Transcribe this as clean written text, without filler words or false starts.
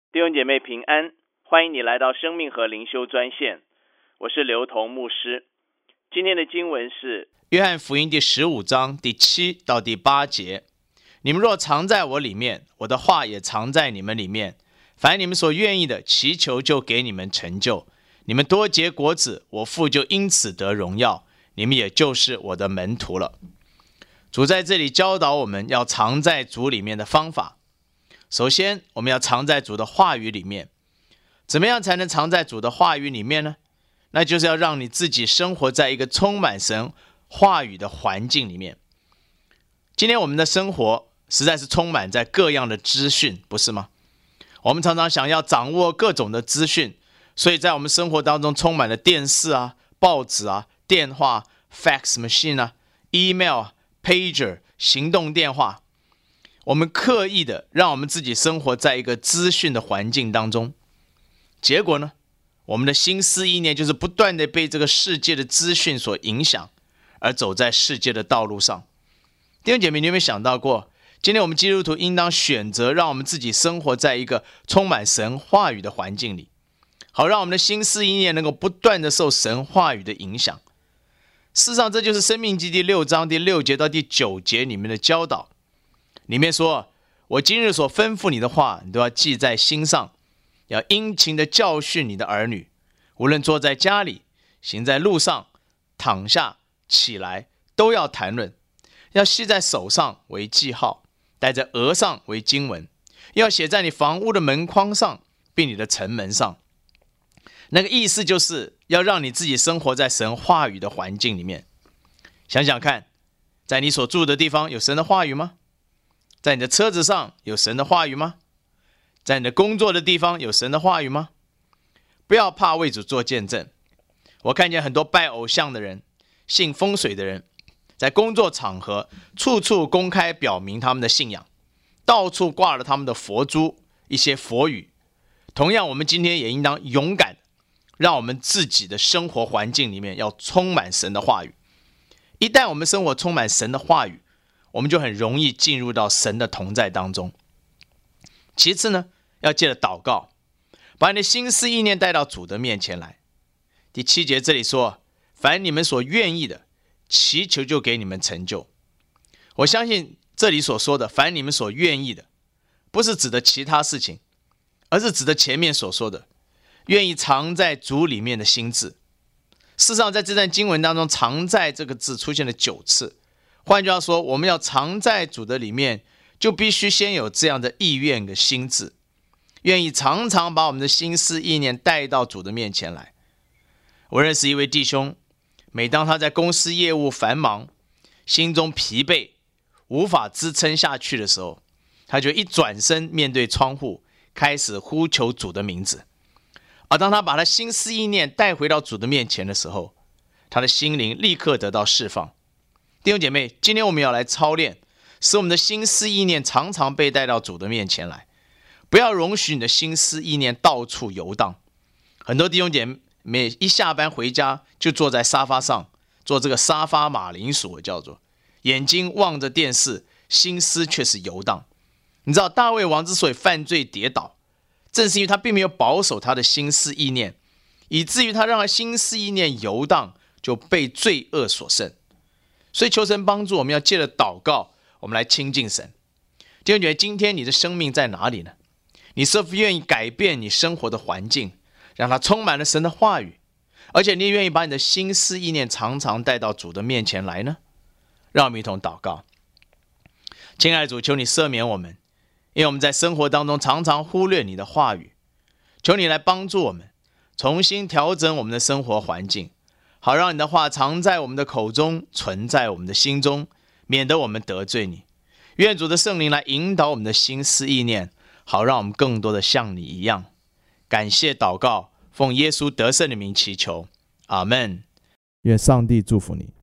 弟兄姐妹平安，欢迎你来到生命和灵修专线，我是刘同牧师。今天的经文是约翰福音第15章第7到第8节。你们若藏在我里面，我的话也藏在你们里面，凡你们所愿意的，祈求就给你们成就。你们多结果子，我父就因此得荣耀，你们也就是我的门徒了。主在这里教导我们要藏在主里面的方法。首先，我们要藏在主的话语里面。怎么样才能藏在主的话语里面呢？那就是要让你自己生活在一个充满神话语的环境里面。今天我们的生活实在是充满在各样的资讯，不是吗？我们常常想要掌握各种的资讯，所以在我们生活当中充满了电视啊、报纸啊、电话、fax machine 啊、email、pager、行动电话。我们刻意的让我们自己生活在一个资讯的环境当中，结果呢，我们的心思意念就是不断的被这个世界的资讯所影响，而走在世界的道路上。弟兄姐妹，你有没有想到过，今天我们基督徒应当选择让我们自己生活在一个充满神话语的环境里，好让我们的心思意念能够不断的受神话语的影响。事实上，这就是申命记第6章第6节到第9节里面的教导。里面说，我今日所吩咐你的话，你都要记在心上，要殷勤的教训你的儿女，无论坐在家里，行在路上，躺下起来，都要谈论，要系在手上为记号，戴在额上为经文，要写在你房屋的门框上，并你的城门上。那个意思就是要让你自己生活在神话语的环境里面。想想看，在你所住的地方有神的话语吗？在你的车子上有神的话语吗？在你的工作的地方有神的话语吗？不要怕为主做见证。我看见很多拜偶像的人、信风水的人，在工作场合处处公开表明他们的信仰，到处挂了他们的佛珠、一些佛语。同样，我们今天也应当勇敢，让我们自己的生活环境里面要充满神的话语。一旦我们生活充满神的话语，我们就很容易进入到神的同在当中。其次呢，要借着祷告，把你的心思意念带到主的面前来。第7节这里说，凡你们所愿意的，祈求就给你们成就。我相信这里所说的凡你们所愿意的，不是指的其他事情，而是指的前面所说的愿意藏在主里面的心志。事实上，在这段经文当中，藏在这个字出现了9次。换句话说，我们要藏在主的里面，就必须先有这样的意愿跟心志，愿意常常把我们的心思意念带到主的面前来。我认识一位弟兄，每当他在公司业务繁忙，心中疲惫，无法支撑下去的时候，他就一转身面对窗户，开始呼求主的名字。而当他把他心思意念带回到主的面前的时候，他的心灵立刻得到释放。弟兄姐妹，今天我们要来操练，使我们的心思意念常常被带到主的面前来，不要容许你的心思意念到处游荡。很多弟兄姐妹一下班回家就坐在沙发上，做这个沙发马铃薯，我叫做眼睛望着电视，心思却是游荡。你知道大卫王之所以犯罪跌倒，正是因为他并没有保守他的心思意念，以至于他让他心思意念游荡，就被罪恶所胜。所以求神帮助我们，要借着祷告，我们来亲近神。弟兄姐妹，今天你的生命在哪里呢？你是否愿意改变你生活的环境，让它充满了神的话语，而且你也愿意把你的心思意念常常带到主的面前来呢？让我们一同祷告。亲爱的主，求你赦免我们，因为我们在生活当中常常忽略你的话语。求你来帮助我们，重新调整我们的生活环境，好让你的话藏在我们的口中，存在我们的心中，免得我们得罪你。愿主的圣灵来引导我们的心思意念，好让我们更多的像你一样。感谢祷告，奉耶稣得胜的名祈求，阿们。 愿上帝祝福你。